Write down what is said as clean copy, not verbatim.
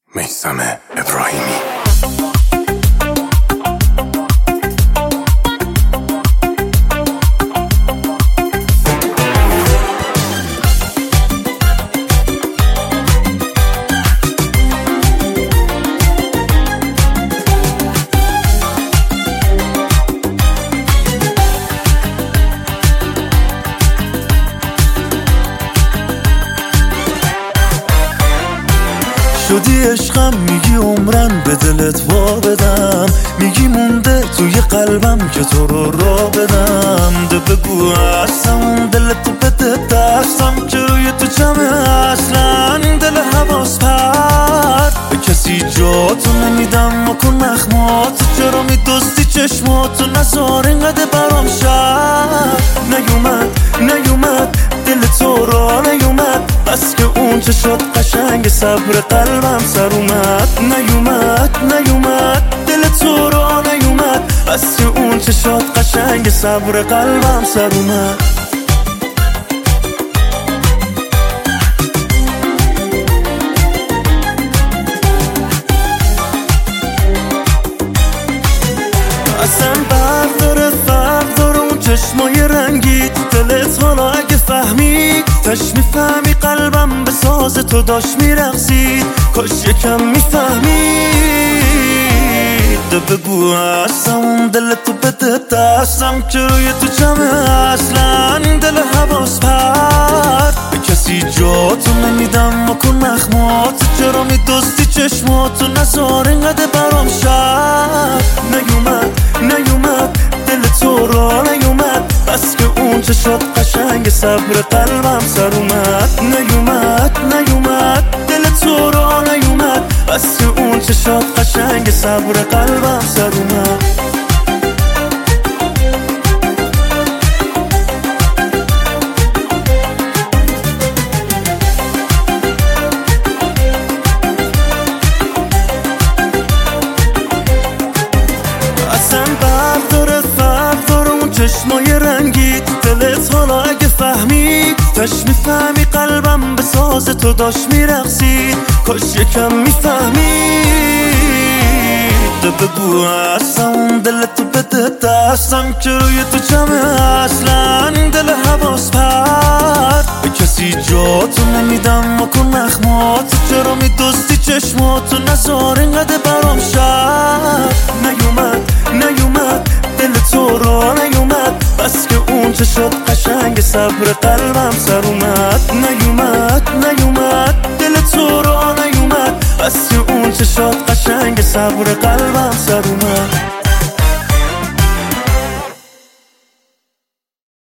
میثم ابراهیمی. شدی عشقم، میگی عمرن به دلت وا بدم، میگی مونده توی قلبم که تو رو را بدم. ده بگو هستم دلت بده دستم که روی تو جمعه اصلا این دل حواس پرد. به کسی جاتو نمیدم مکن نخماتو، چرا میدوستی چشماتو نزار اینقدر برام شد. نیومد دل تو را نیومد، بس که اون چه شد قشنگ صبر قلبم سر اومد. نیومد دل تو را نیومد، بس که اون چه شد قشنگ صبر قلبم سر اومد. اصلا فرق داره اون چشمای رنگی تو دلت، حالا اگه فهمی تش میفهمی قلبم به ساز تو داشت میرقصید. کاش یکم میفهمید. ده بگو هستم دلتو بده دستم که روی تو جمعه اصلا این دل حواس پرد. به کسی جاتو نمیدم مکن نخماتو، چرا میدوستی چشماتو نزار اینقدر برام شد. نیومد دل تو را نیومد، بس که اون چه شد قشنگ صبر قلبم سر اومد. نیومد دل تو را نیومد، بس که اون چه شد قشنگ صبر قلبم سر اومد. اصلا فرق داره اون چشمای رنگی تو دلت، حالا اگه فهمی تش میفهمی قلبم به ساز تو داشت میرقصید. کاش یکم میفهمید. ده بگو هستم دلتو بده دستم که روی تو جمعه اصلا این دل حواس پرد. به کسی جاتو نمیدم مکن نخماتو، چرا میدوستی چشماتو نزار اینقدر برام شد. نیومد دل تو را نیومد، بس که اون چه شد قشنگ صبر قلبم سر اومد. نیومد دل تو را نیومد، بس که اون چه شد قشنگ صبر قلبم سر اومد.